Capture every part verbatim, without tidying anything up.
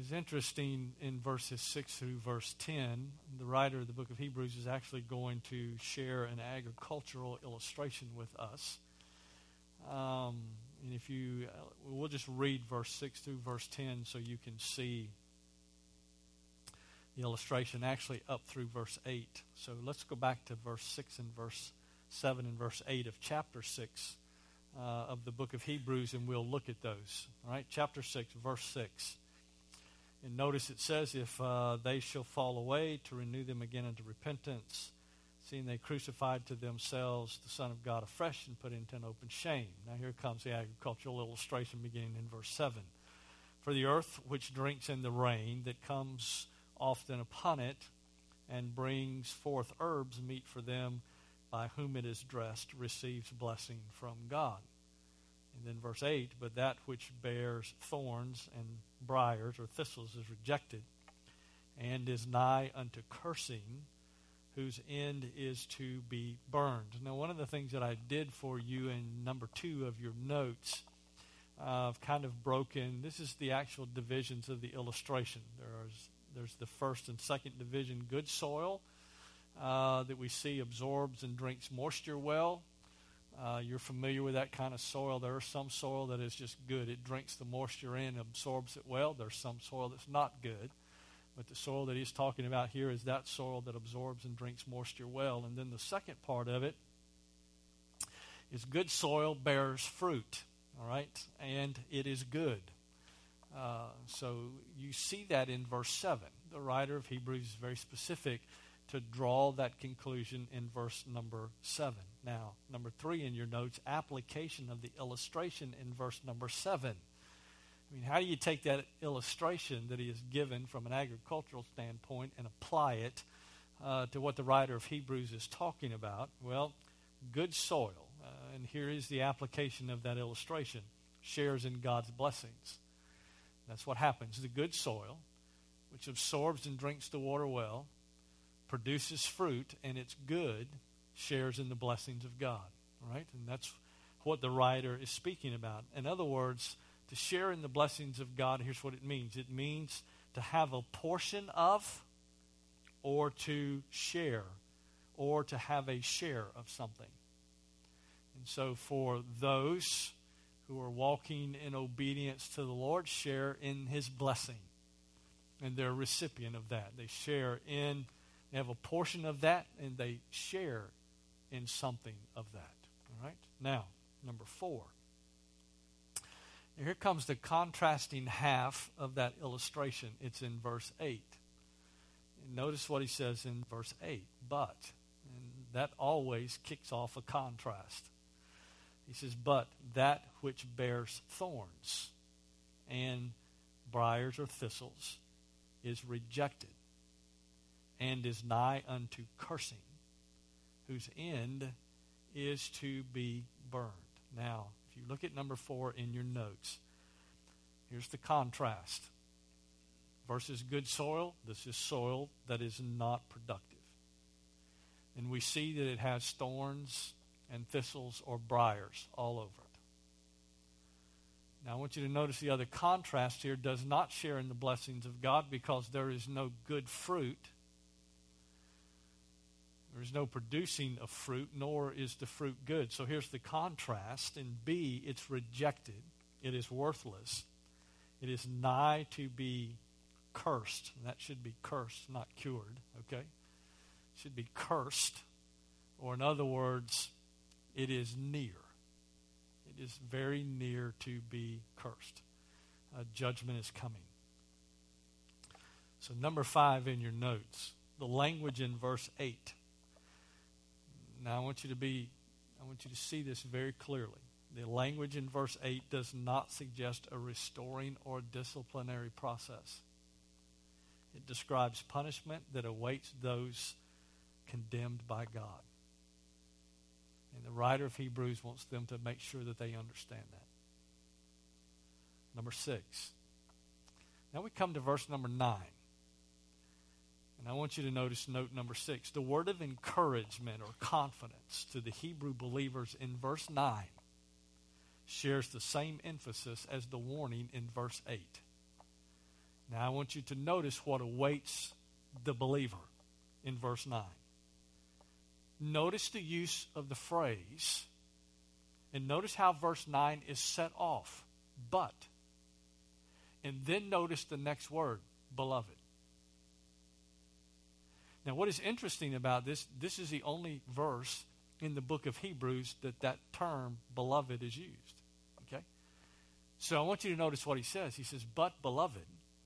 It's interesting in verses six through verse ten, the writer of the book of Hebrews is actually going to share an agricultural illustration with us. Um, and if you, we'll just read verse six through verse ten so you can see the illustration actually up through verse eight. So let's go back to verse six and verse seven and verse eight of chapter six uh, of the book of Hebrews, and we'll look at those. All right, chapter six, verse six. And notice it says, if uh, they shall fall away, to renew them again unto repentance, seeing they crucified to themselves the Son of God afresh and put into an open shame. Now here comes the agricultural illustration beginning in verse seven. For the earth which drinks in the rain that comes often upon it, and brings forth herbs meet for them by whom it is dressed, receives blessing from God. And then verse eight, but that which bears thorns and briars or thistles is rejected, and is nigh unto cursing, whose end is to be burned. Now, one of the things that I did for you in number two of your notes, uh, I've kind of broken, this is the actual divisions of the illustration. There's, there's the first and second division, good soil, uh, that we see absorbs and drinks moisture well. Uh, you're familiar with that kind of soil. There is some soil that is just good. It drinks the moisture in, absorbs it well. There's some soil that's not good. But the soil that he's talking about here is that soil that absorbs and drinks moisture well. And then the second part of it is good soil bears fruit, all right? And it is good. Uh, so you see that in verse seven. The writer of Hebrews is very specific to draw that conclusion in verse number seven. Now, number three in your notes, application of the illustration in verse number seven. I mean, how do you take that illustration that he has given from an agricultural standpoint and apply it uh, to what the writer of Hebrews is talking about? Well, good soil, uh, and here is the application of that illustration, shares in God's blessings. That's what happens. The good soil, which absorbs and drinks the water well, produces fruit, and it's good, shares in the blessings of God. All right? And that's what the writer is speaking about. In other words, to share in the blessings of God, here's what it means. It means to have a portion of, or to share, or to have a share of something. And so for those who are walking in obedience to the Lord, share in his blessing. And they're a recipient of that. They share in, they have a portion of that, and they share in something of that. All right? Now, number four. Here comes the contrasting half of that illustration. It's in verse eight. And notice what he says in verse eight. But, and that always kicks off a contrast. He says, but that which bears thorns and briars or thistles is rejected, and is nigh unto cursing, whose end is to be burned. Now, if you look at number four in your notes, here's the contrast. Versus good soil, this is soil that is not productive. And we see that it has thorns and thistles or briars all over it. Now I want you to notice the other contrast here does not share in the blessings of God because there is no good fruit. There is no producing of fruit, nor is the fruit good. So here's the contrast. In B, it's rejected. It is worthless. It is nigh to be cursed. And that should be cursed, not cured, okay? It should be cursed. Or in other words, it is near. It is very near to be cursed. Uh, judgment is coming. So number five in your notes, the language in verse eight. Now I want you to be, I want you to see this very clearly. The language in verse eight does not suggest a restoring or disciplinary process. It describes punishment that awaits those condemned by God. And the writer of Hebrews wants them to make sure that they understand that. Number six. Now we come to verse number nine. And I want you to notice note number six. The word of encouragement or confidence to the Hebrew believers in verse nine shares the same emphasis as the warning in verse eight. Now I want you to notice what awaits the believer in verse nine. Notice the use of the phrase, and notice how verse nine is set off, but. And then notice the next word, beloved. Now what is interesting about this, this is the only verse in the book of Hebrews that that term, beloved, is used. Okay? So I want you to notice what he says. He says, but beloved,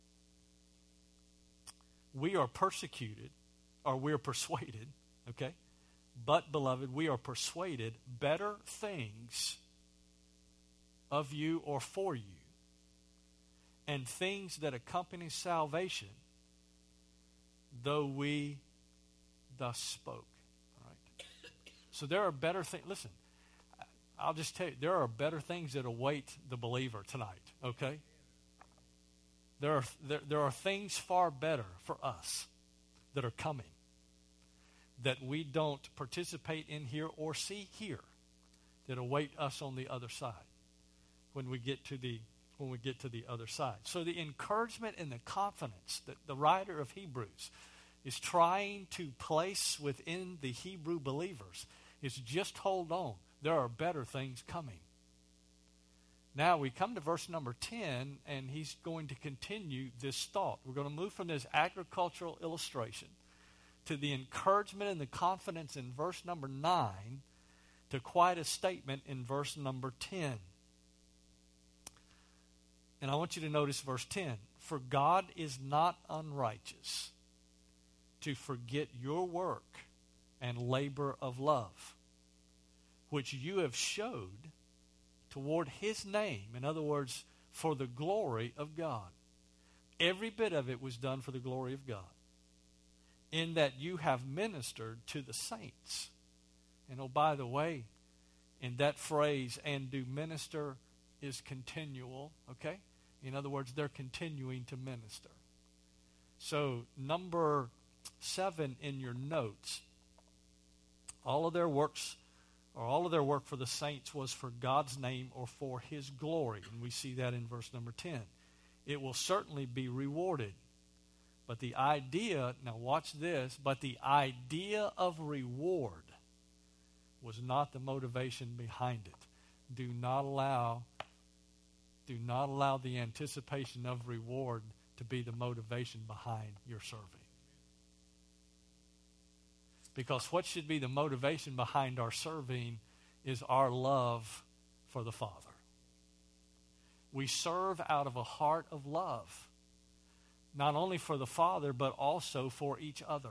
we are persecuted, or we're persuaded, okay? But, beloved, we are persuaded better things of you or for you, and things that accompany salvation, though we thus spoke. All right? So there are better things. Listen, I'll just tell you, there are better things that await the believer tonight, okay? There are, there, there are things far better for us that are coming that we don't participate in here or see here that await us on the other side when we get to the when we get to the other side. So the encouragement and the confidence that the writer of Hebrews is trying to place within the Hebrew believers is just hold on. There are better things coming. Now we come to verse number ten, and he's going to continue this thought. We're going to move from this agricultural illustration to the encouragement and the confidence in verse number nine to quite a statement in verse number ten. And I want you to notice verse ten. For God is not unrighteous to forget your work and labor of love, which you have showed toward his name. In other words, for the glory of God. Every bit of it was done for the glory of God, in that you have ministered to the saints. And oh, by the way, in that phrase, and do minister, is continual, okay? In other words, they're continuing to minister. So, number seven in your notes, all of their works, or all of their work for the saints was for God's name or for his glory. And we see that in verse number ten. It will certainly be rewarded. But the idea, now watch this, but the idea of reward was not the motivation behind it. Do not allow, do not allow the anticipation of reward to be the motivation behind your serving. Because what should be the motivation behind our serving is our love for the Father. We serve out of a heart of love. Not only for the Father, but also for each other.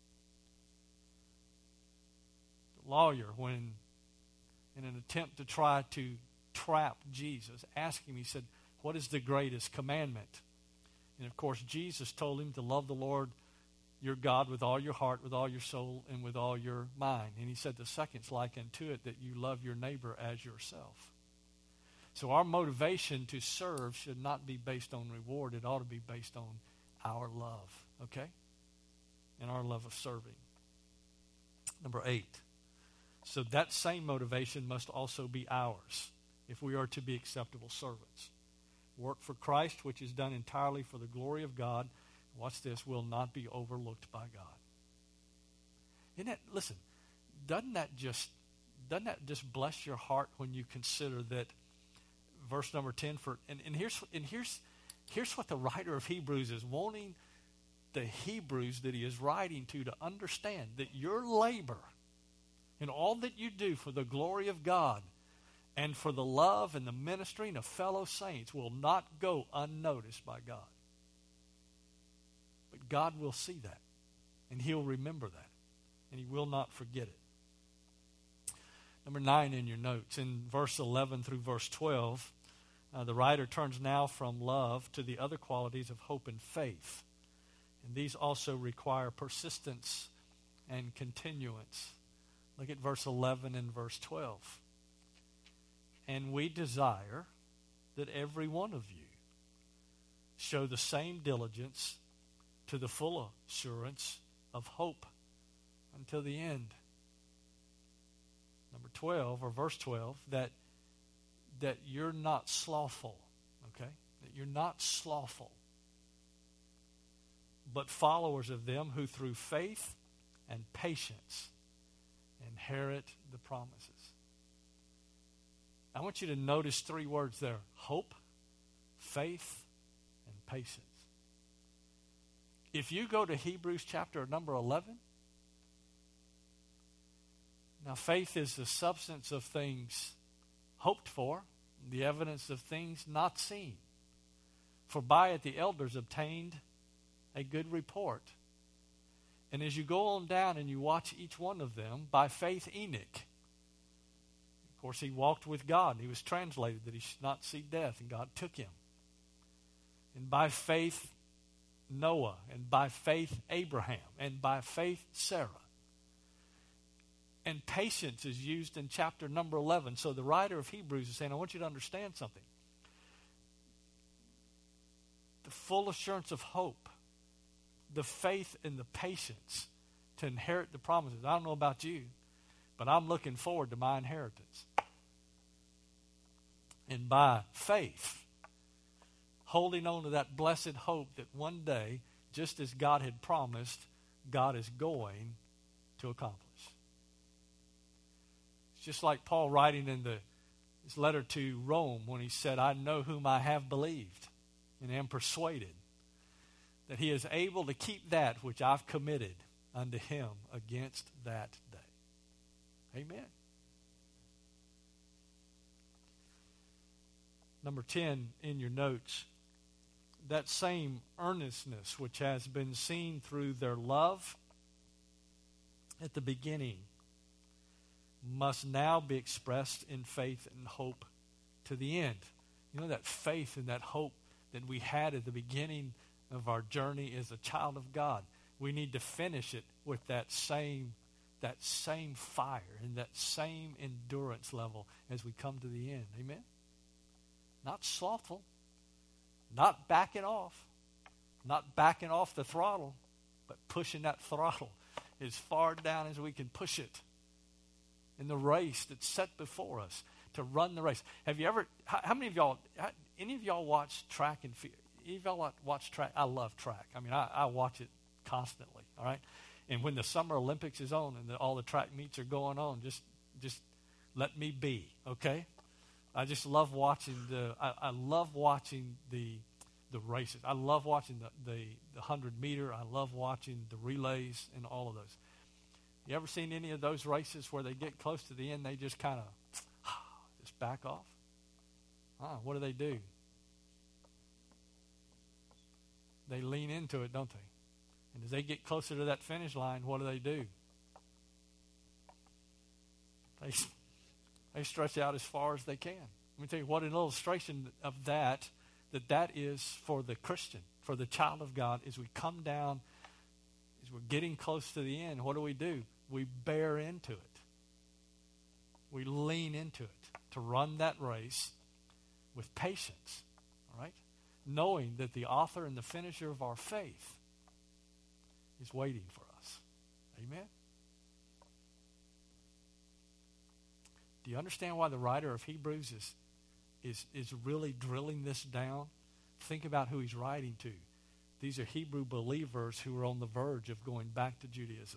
The lawyer, when in an attempt to try to trap Jesus, asked him, he said, what is the greatest commandment? And of course, Jesus told him to love the Lord your God with all your heart, with all your soul, and with all your mind. And he said the second's like unto it, that you love your neighbor as yourself. So our motivation to serve should not be based on reward. It ought to be based on our love, okay? And our love of serving. Number eight. So that same motivation must also be ours if we are to be acceptable servants. Work for Christ, which is done entirely for the glory of God, watch this, will not be overlooked by God. Isn't that, listen, doesn't that just doesn't that just bless your heart when you consider that verse number ten for and, and here's and here's here's what the writer of Hebrews is wanting the Hebrews that he is writing to to understand, that your labor and all that you do for the glory of God and for the love and the ministering of fellow saints will not go unnoticed by God. But God will see that, and he'll remember that, and he will not forget it. Number nine in your notes, in verse eleven through verse twelve, uh, the writer turns now from love to the other qualities of hope and faith. And these also require persistence and continuance. Look at verse eleven and verse twelve. And we desire that every one of you show the same diligence to the full assurance of hope until the end. Number twelve, or verse twelve, that that you're not slothful, okay? That you're not slothful but followers of them who through faith and patience inherit the promises. I want you to notice three words there: hope, faith, and patience. If you go to Hebrews chapter number eleven, now faith is the substance of things hoped for, the evidence of things not seen. For by it the elders obtained a good report. And as you go on down and you watch each one of them, by faith Enoch, of course he walked with God. He was translated that he should not see death, and God took him. And by faith Noah, and by faith Abraham, and by faith Sarah. And patience is used in chapter number eleven. So the writer of Hebrews is saying, I want you to understand something. The full assurance of hope, the faith and the patience to inherit the promises. I don't know about you, but I'm looking forward to my inheritance. And by faith, holding on to that blessed hope that one day, just as God had promised, God is going to accomplish. It's just like Paul writing in the, his letter to Rome when he said, I know whom I have believed and am persuaded that he is able to keep that which I've committed unto him against that day. Amen. Number ten in your notes, that same earnestness which has been seen through their love at the beginning must now be expressed in faith and hope to the end. You know, that faith and that hope that we had at the beginning of our journey as a child of God, we need to finish it with that same that same fire and that same endurance level as we come to the end. Amen? Not slothful, not backing off, not backing off the throttle, but pushing that throttle as far down as we can push it in the race that's set before us to run the race. Have you ever, how, how many of y'all, how, any of y'all watch track and field? Any of y'all watch track? I love track. I mean, I, I watch it constantly, all right? And when the Summer Olympics is on and the, all the track meets are going on, just just let me be, okay? I just love watching the, I, I love watching the the races. I love watching the, the, the one hundred meter. I love watching the relays and all of those. You ever seen any of those races where they get close to the end, they just kind of just back off? Ah, what do they do? They lean into it, don't they? And as they get closer to that finish line, what do they do? They, they stretch out as far as they can. Let me tell you what an illustration of that, that that is for the Christian, for the child of God. As we come down, as we're getting close to the end, what do we do? We bear into it. We lean into it to run that race with patience, all right? Knowing that the author and the finisher of our faith is waiting for us. Amen? Do you understand why the writer of Hebrews is, is, is really drilling this down? Think about who he's writing to. These are Hebrew believers who are on the verge of going back to Judaism.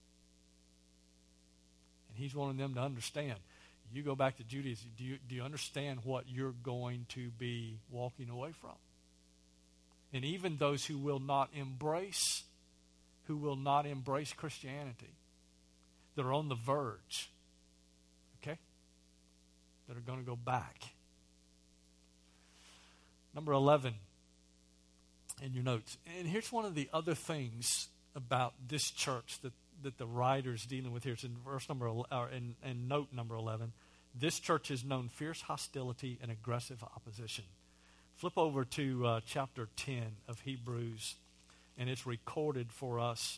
And he's wanting them to understand. You go back to Judaism, do you, do you understand what you're going to be walking away from? And even those who will not embrace, who will not embrace Christianity, that are on the verge, okay, that are going to go back. Number eleven in your notes. And here's one of the other things about this church that, that the writer's dealing with here. It's in verse number, or in, in note number eleven. This church has known fierce hostility and aggressive opposition. Flip over to uh, chapter ten of Hebrews, and it's recorded for us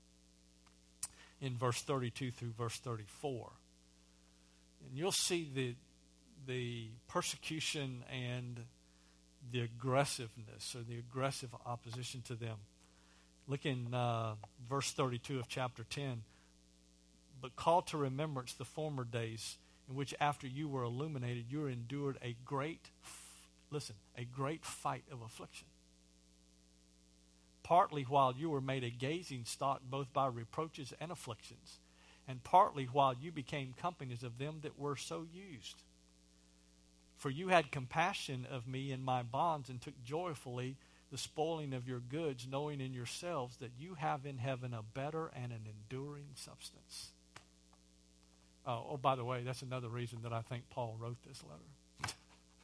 in verse thirty-two through verse thirty-four. And you'll see the, the persecution and the aggressiveness or the aggressive opposition to them. Look in uh, verse thirty-two of chapter ten. But call to remembrance the former days in which after you were illuminated, you endured a great, listen, a great fight of affliction. partly while you were made a gazing stock both by reproaches and afflictions, and partly while you became companies of them that were so used. For you had compassion of me in my bonds, and took joyfully the spoiling of your goods, knowing in yourselves that you have in heaven a better and an enduring substance. Oh, oh, by the way, that's another reason that I think Paul wrote this letter.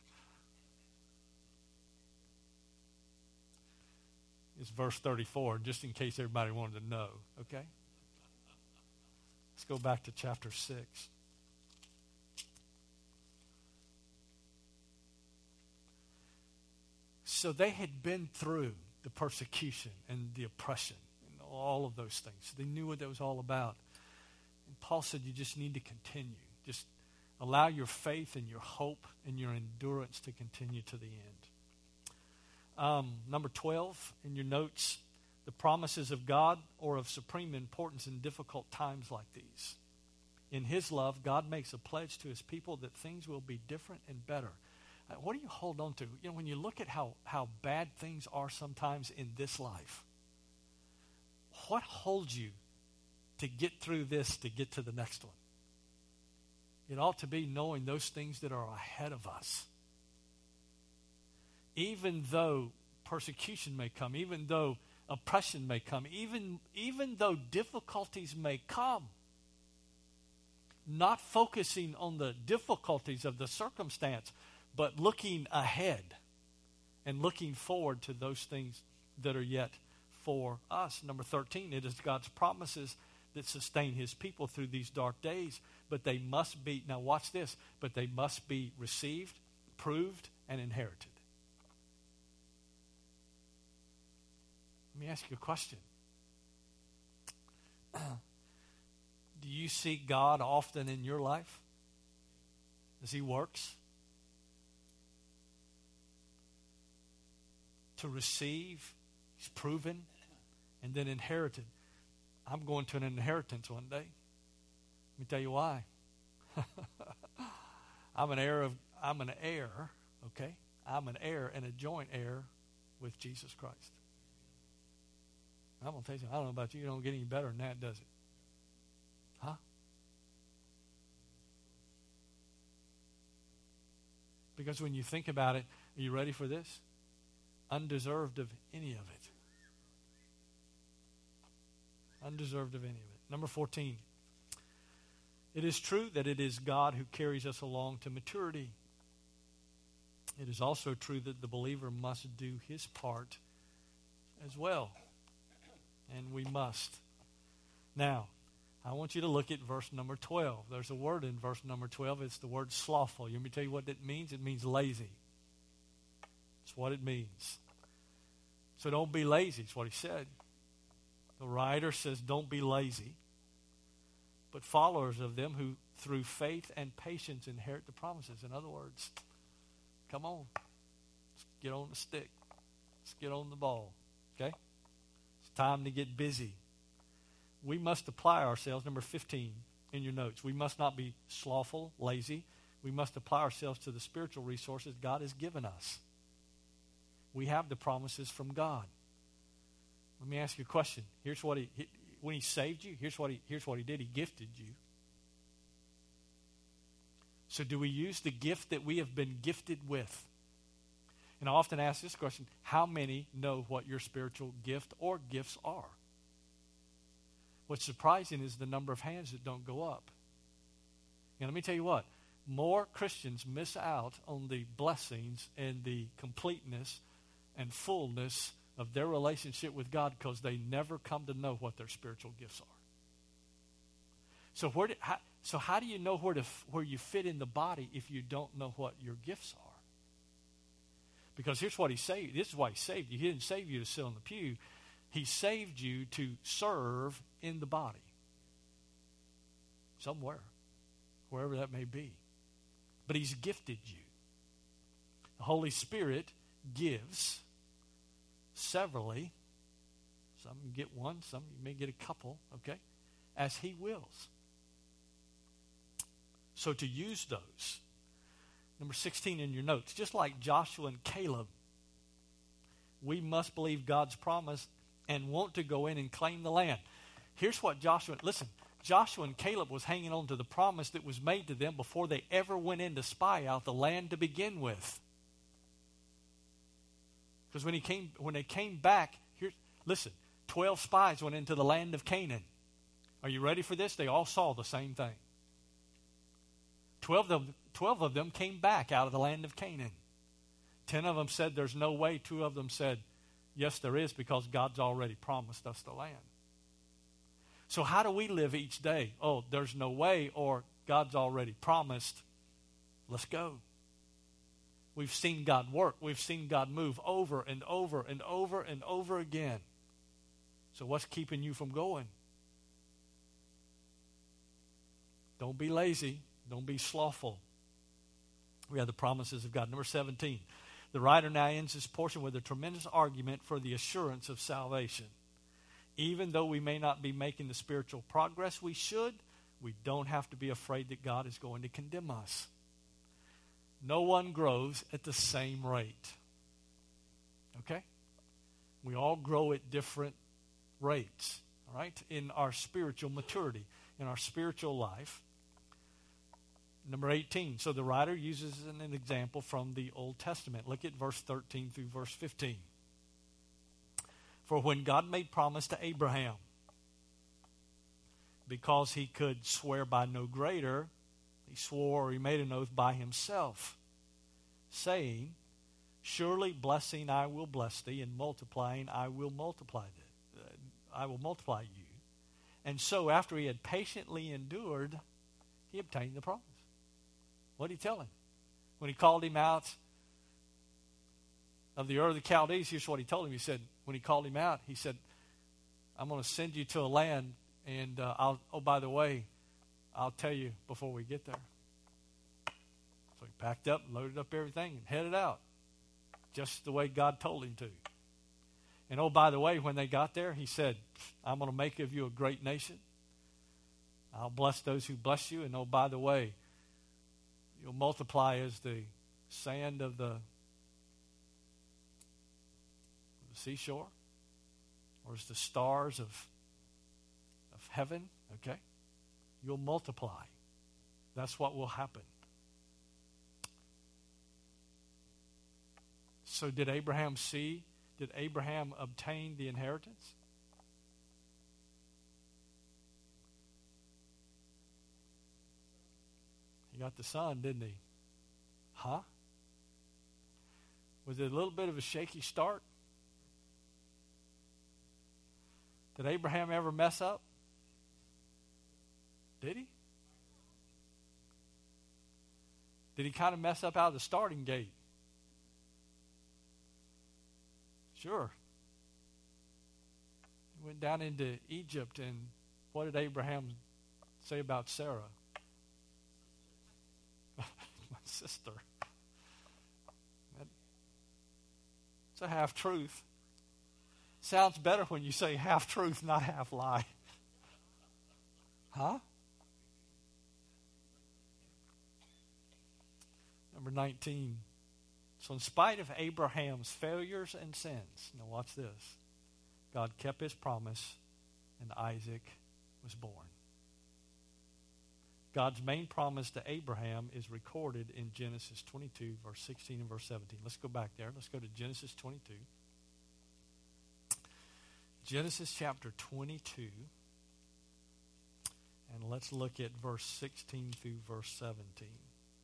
It's verse thirty-four, just in case everybody wanted to know, okay? Let's go back to chapter six. So they had been through the persecution and the oppression and all of those things. They knew what that was all about. And Paul said you just need to continue. Just allow your faith and your hope and your endurance to continue to the end. Um, number twelve in your notes, the promises of God are of supreme importance in difficult times like these. In his love, God makes a pledge to his people that things will be different and better. Uh, what do you hold on to? You know, when you look at how, how bad things are sometimes in this life, what holds you to get through this, to get to the next one? It ought to be knowing those things that are ahead of us. Even though persecution may come, even though oppression may come, even, even though difficulties may come, not focusing on the difficulties of the circumstance, but looking ahead and looking forward to those things that are yet for us. Number thirteen, it is God's promises that sustain his people through these dark days, but they must be, now watch this, but they must be received, proved, and inherited. Let me ask you a question. Do you see God often in your life as he works? To receive, he's proven, and then inherited. I'm going to an inheritance one day. Let me tell you why. I'm an heir of, I'm an heir, okay? I'm an heir and a joint heir with Jesus Christ. I'm going to tell you something. I don't know about you. It don't get any better than that, does it? Huh? Because when you think about it, are you ready for this? Undeserved of any of it. Undeserved of any of it. Number fourteen. It is true that it is God who carries us along to maturity. It is also true that the believer must do his part as well. And we must. Now, I want you to look at verse number twelve. There's a word in verse number twelve. It's the word slothful. Let me tell you what it means. It means lazy. That's what it means. So don't be lazy. That's what he said. The writer says don't be lazy, but followers of them who through faith and patience inherit the promises. In other words, come on. Let's get on the stick. Let's get on the ball. Okay? It's time to get busy. We must apply ourselves, number fifteen in your notes. We must not be slothful, lazy. We must apply ourselves to the spiritual resources God has given us. We have the promises from God. Let me ask you a question. Here's what he, he when he saved you, here's what he here's what he did. He gifted you. So do we use the gift that we have been gifted with? And I often ask this question, how many know what your spiritual gift or gifts are? What's surprising is the number of hands that don't go up. And let me tell you what, more Christians miss out on the blessings and the completeness and fullness of their relationship with God because they never come to know what their spiritual gifts are. So where do, how, so how do you know where to where you fit in the body if you don't know what your gifts are? Because here's what he saved. This is why he saved you. He didn't save you to sit on the pew. He saved you to serve in the body. Somewhere. Wherever that may be. But he's gifted you. The Holy Spirit gives severally. Some you get one, some you may get a couple, okay? As he wills. So to use those. Number sixteen in your notes. Just like Joshua and Caleb, we must believe God's promise and want to go in and claim the land. Here's what Joshua, listen, Joshua and Caleb was hanging on to the promise that was made to them before they ever went in to spy out the land to begin with. Because when he came, when they came back, here, listen, twelve spies went into the land of Canaan. Are you ready for this? They all saw the same thing. Twelve of them, twelve of them came back out of the land of Canaan. Ten of them said there's no way. Two of them said, yes, there is, because God's already promised us the land. So how do we live each day? Oh, there's no way, or God's already promised. Let's go. We've seen God work. We've seen God move over and over and over and over again. So what's keeping you from going? Don't be lazy. Don't be slothful. We have the promises of God. Number seventeen. The writer now ends this portion with a tremendous argument for the assurance of salvation. Even though we may not be making the spiritual progress we should, we don't have to be afraid that God is going to condemn us. No one grows at the same rate. Okay? We all grow at different rates, all right, in our spiritual maturity, in our spiritual life. Number eighteen. So the writer uses an example from the Old Testament. Look at verse thirteen through verse fifteen. For when God made promise to Abraham, because he could swear by no greater, he swore, or he made an oath by himself, saying, surely blessing I will bless thee, and multiplying I will multiply thee. Uh, I will multiply you. And so after he had patiently endured, he obtained the promise. What did he tell him? When he called him out of the Ur of the Chaldees, here's what he told him. He said, when he called him out, he said, I'm going to send you to a land, and uh, I'll, oh, by the way, I'll tell you before we get there. So he packed up, loaded up everything, and headed out, just the way God told him to. And oh, by the way, when they got there, he said, I'm going to make of you a great nation. I'll bless those who bless you, and oh, by the way, you'll multiply as the sand of the seashore, or as the stars of of heaven. Okay, you'll multiply. That's what will happen. So did Abraham see? Did Abraham obtain the inheritance? He got the son, didn't he? Huh? Was it a little bit of a shaky start? Did Abraham ever mess up? Did he? Did he kind of mess up out of the starting gate? Sure. He went down into Egypt, and what did Abraham say about Sarah? My sister. It's a half-truth. Sounds better when you say half-truth, not half-lie. Huh? Number nineteen. So in spite of Abraham's failures and sins, now watch this, God kept his promise, and Isaac was born. God's main promise to Abraham is recorded in Genesis twenty-two, verse sixteen and verse seventeen. Let's go back there. Let's go to Genesis twenty-two. Genesis chapter twenty-two. And let's look at verse sixteen through verse seventeen.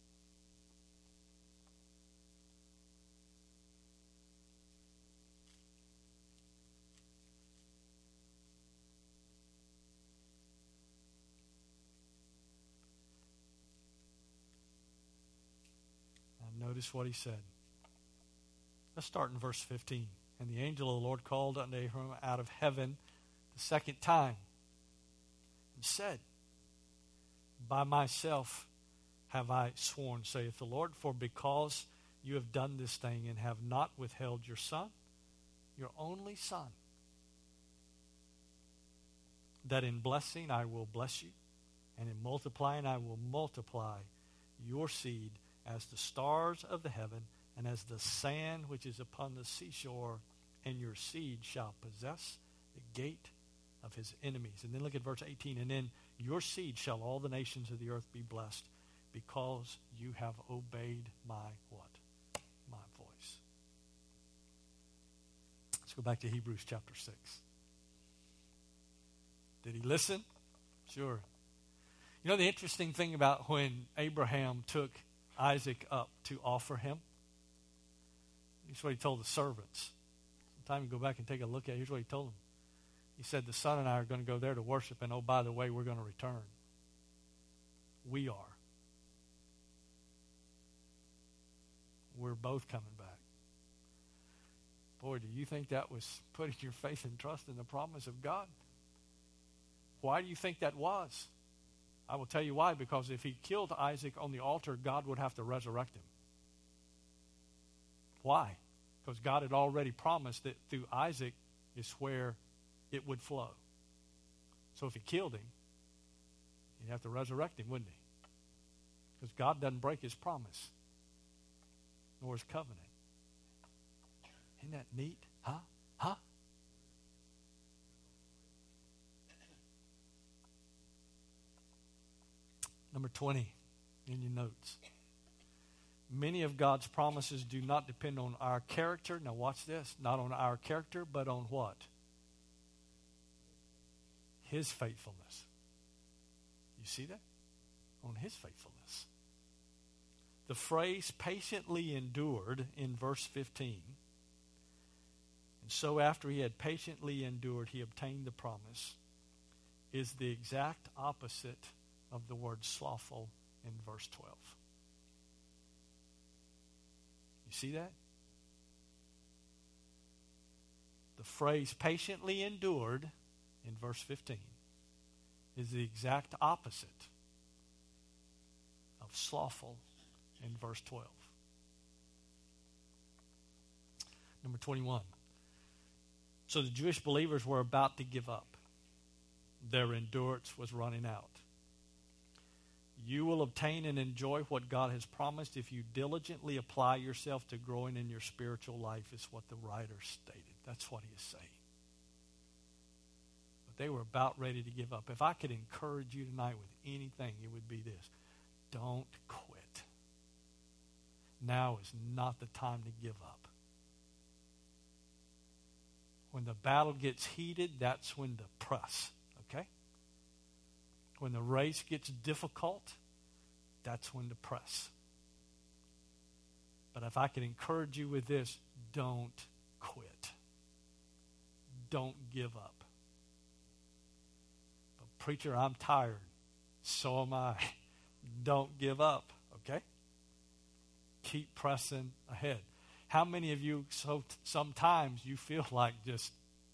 Notice what he said. Let's start in verse fifteen. And the angel of the Lord called unto Abraham out of heaven the second time and said, by myself have I sworn, saith the Lord, for because you have done this thing and have not withheld your son, your only son, that in blessing I will bless you, and in multiplying I will multiply your seed as the stars of the heaven, and as the sand which is upon the seashore, and your seed shall possess the gate of his enemies. And then look at verse eighteen. And in your seed shall all the nations of the earth be blessed, because you have obeyed my what? My voice. Let's go back to Hebrews chapter six. Did he listen? Sure. You know the interesting thing about when Abraham took Isaac up to offer him? Here's what he told the servants. Sometime you go back and take a look at it. Here's what he told them. He said, the son and I are going to go there to worship, and oh, by the way, we're going to return. We are. We're both coming back. Boy, do you think that was putting your faith and trust in the promise of God? Why do you think that was? I will tell you why. Because if he killed Isaac on the altar, God would have to resurrect him. Why? Because God had already promised that through Isaac is where it would flow. So if he killed him, he'd have to resurrect him, wouldn't he? Because God doesn't break his promise, nor his covenant. Isn't that neat? Huh? Huh? Number twenty in your notes. Many of God's promises do not depend on our character. Now watch this. Not on our character, but on what? His faithfulness. You see that? On his faithfulness. The phrase patiently endured in verse fifteen. And so after he had patiently endured, he obtained the promise, is the exact opposite of the word slothful in verse twelve. You see that? The phrase patiently endured in verse fifteen is the exact opposite of slothful in verse twelve. Number twenty-one. So the Jewish believers were about to give up. Their endurance was running out. You will obtain and enjoy what God has promised if you diligently apply yourself to growing in your spiritual life, is what the writer stated. That's what he is saying. But they were about ready to give up. If I could encourage you tonight with anything, it would be this. Don't quit. Now is not the time to give up. When the battle gets heated, that's when to press. Okay? When the race gets difficult, that's when to press. But if I can encourage you with this, don't quit. Don't give up. But preacher, I'm tired. So am I. Don't give up, okay? Keep pressing ahead. How many of you, so sometimes you feel like just,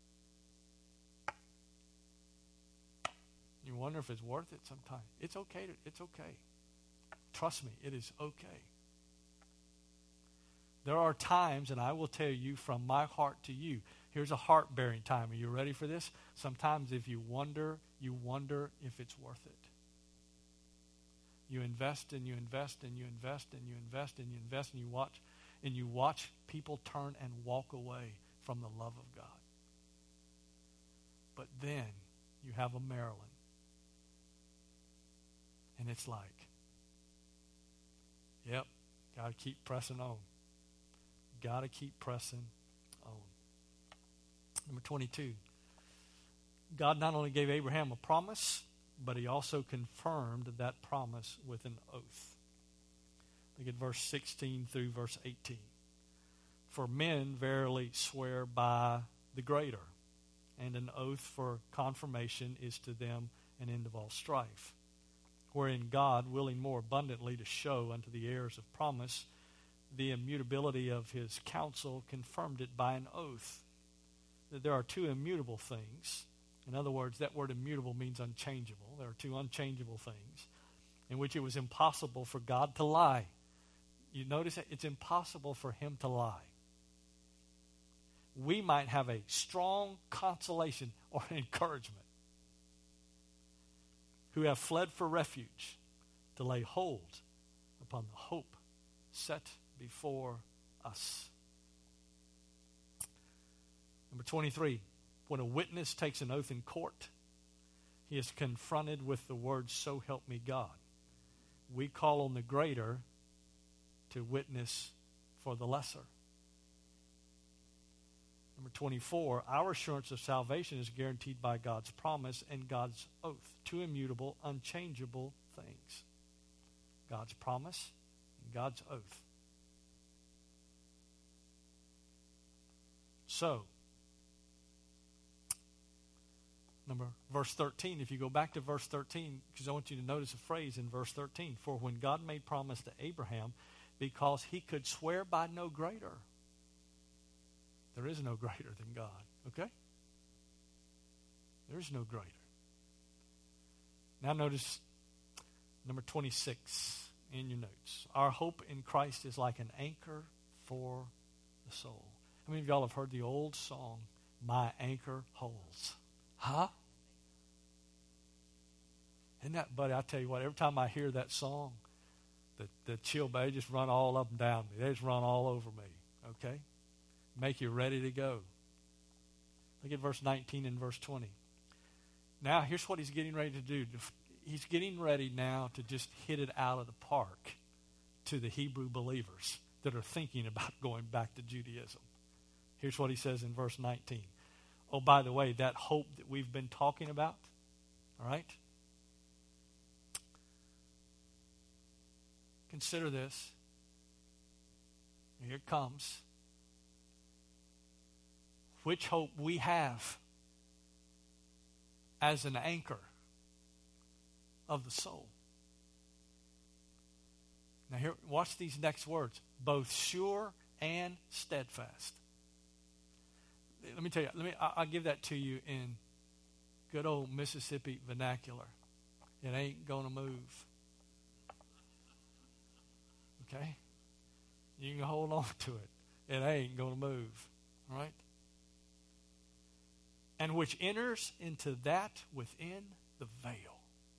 you wonder if it's worth it sometimes. It's okay. To, it's okay. Trust me, it is okay. There are times, and I will tell you from my heart to you, here's a heart-bearing time. Are you ready for this? Sometimes if you wonder, you wonder if it's worth it. You invest and you invest and you invest and you invest and you invest and you watch and you watch people turn and walk away from the love of God. But then you have a Maryland. And it's like, yep, got to keep pressing on. Got to keep pressing on. Number twenty-two. God not only gave Abraham a promise, but he also confirmed that promise with an oath. Look at verse sixteen through verse eighteen. For men verily swear by the greater, and an oath for confirmation is to them an end of all strife. Wherein God, willing more abundantly to show unto the heirs of promise the immutability of his counsel, confirmed it by an oath. That there are two immutable things. In other words, that word immutable means unchangeable. There are two unchangeable things in which it was impossible for God to lie. You notice that it's impossible for him to lie. We might have a strong consolation or encouragement who have fled for refuge to lay hold upon the hope set before us. Number twenty-three. When a witness takes an oath in court, he is confronted with the words, "So help me God." We call on the greater to witness for the lesser. Number twenty-four, our assurance of salvation is guaranteed by God's promise and God's oath. Two immutable, unchangeable things. God's promise and God's oath. So, number verse thirteen, if you go back to verse thirteen, because I want you to notice a phrase in verse thirteen. For when God made promise to Abraham, because he could swear by no greater. There is no greater than God, okay? There is no greater. Now notice number twenty-six in your notes. Our hope in Christ is like an anchor for the soul. How many of y'all have heard the old song, "My Anchor Holds"? Huh? Isn't that, buddy, I tell you what, every time I hear that song, the, the chill, they just run all up and down me. They just run all over me, okay? Make you ready to go. Look at verse nineteen and verse twenty. Now, here's what he's getting ready to do. He's getting ready now to just hit it out of the park to the Hebrew believers that are thinking about going back to Judaism. Here's what he says in verse nineteen. Oh, by the way, that hope that we've been talking about, all right? Consider this. Here it comes. Which hope we have as an anchor of the soul. Now here, watch these next words. Both sure and steadfast. Let me tell you, let me, I'll give that to you in good old Mississippi vernacular. It ain't going to move. Okay? You can hold on to it. It ain't going to move. All right? And which enters into that within the veil.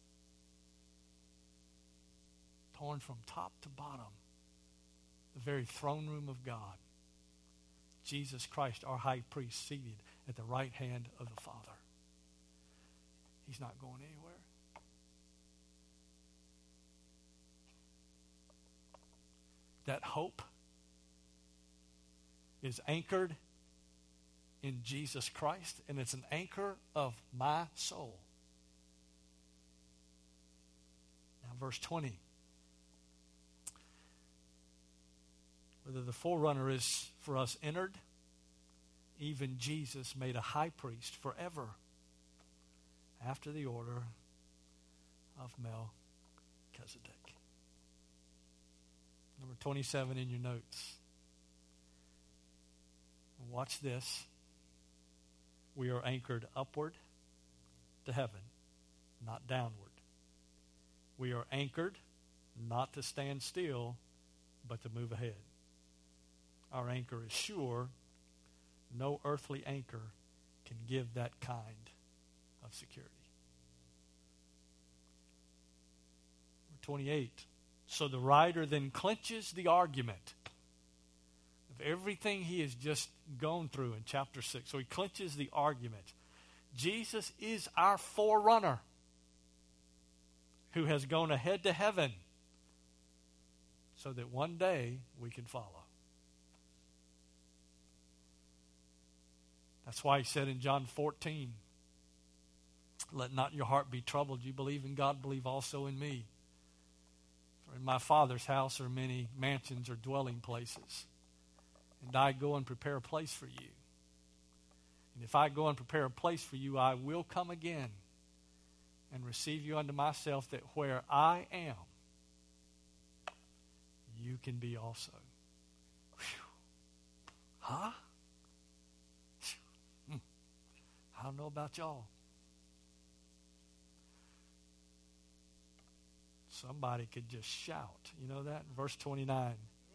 Torn from top to bottom. The very throne room of God. Jesus Christ, our high priest, seated at the right hand of the Father. He's not going anywhere. That hope is anchored in Jesus Christ, and it's an anchor of my soul. Now, verse twenty. Whether the forerunner is for us entered, even Jesus made a high priest forever after the order of Melchizedek. Number twenty-seven in your notes. Watch this. We are anchored upward to heaven, not downward. We are anchored not to stand still, but to move ahead. Our anchor is sure. No earthly anchor can give that kind of security. Number twenty-eight. So the writer then clinches the argument of everything he has just gone through in chapter six. So he clinches the argument. Jesus is our forerunner who has gone ahead to heaven so that one day we can follow. That's why he said in John fourteen, let not your heart be troubled. You believe in God, believe also in me. For in my Father's house are many mansions or dwelling places. And I go and prepare a place for you. And if I go and prepare a place for you, I will come again and receive you unto myself, that where I am, you can be also. Whew. Huh? I don't know about y'all. Somebody could just shout. You know that? Verse twenty-nine.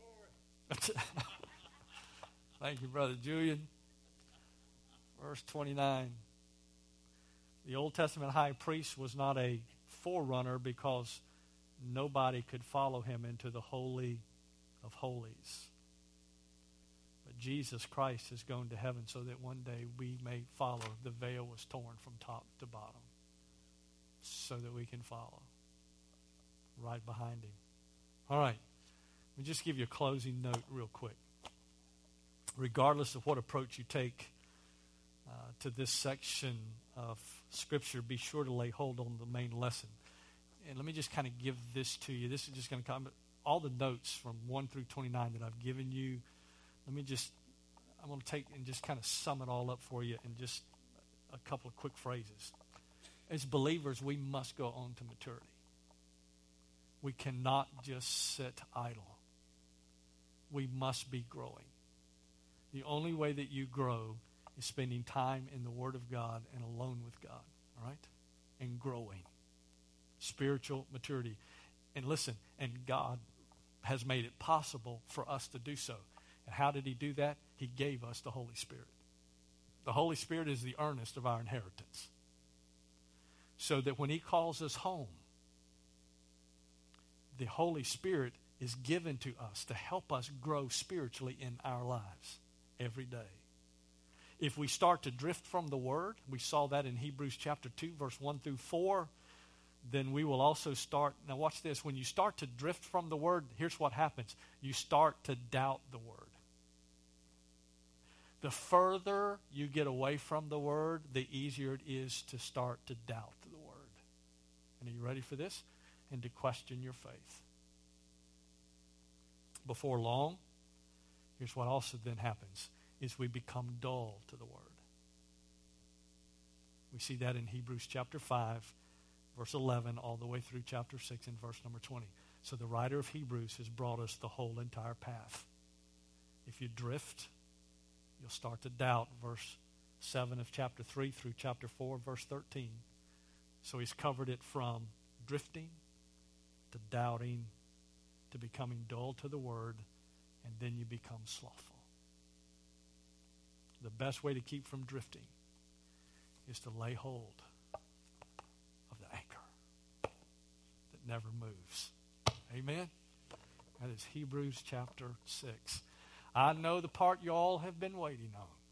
Thank you, Brother Julian. Verse twenty-nine. The Old Testament high priest was not a forerunner because nobody could follow him into the Holy of Holies. But that Jesus Christ has gone to heaven so that one day we may follow. The veil was torn from top to bottom so that we can follow right behind him. All right. Let me just give you a closing note real quick. Regardless of what approach you take uh, to this section of Scripture, be sure to lay hold on the main lesson. And let me just kind of give this to you. This is just going to come, all the notes from one through twenty-nine that I've given you. Let me just, I'm going to take and just kind of sum it all up for you in just a couple of quick phrases. As believers, we must go on to maturity. We cannot just sit idle. We must be growing. The only way that you grow is spending time in the Word of God and alone with God, all right? And growing. Spiritual maturity. And listen, and God has made it possible for us to do so. And how did he do that? He gave us the Holy Spirit. The Holy Spirit is the earnest of our inheritance. So that when he calls us home, the Holy Spirit is given to us to help us grow spiritually in our lives every day. If we start to drift from the Word, we saw that in Hebrews chapter two, verse one through four, then we will also start, now watch this, when you start to drift from the Word, here's what happens. You start to doubt the Word. The further you get away from the Word, the easier it is to start to doubt the Word. And are you ready for this? And to question your faith. Before long, here's what also then happens, is we become dull to the Word. We see that in Hebrews chapter five, verse eleven, all the way through chapter six and verse number twenty. So the writer of Hebrews has brought us the whole entire path. If you drift, you'll start to doubt verse seven of chapter three through chapter four, verse thirteen. So he's covered it from drifting to doubting to becoming dull to the Word, and then you become slothful. The best way to keep from drifting is to lay hold of the anchor that never moves. Amen? That is Hebrews chapter six. I know the part you all have been waiting on.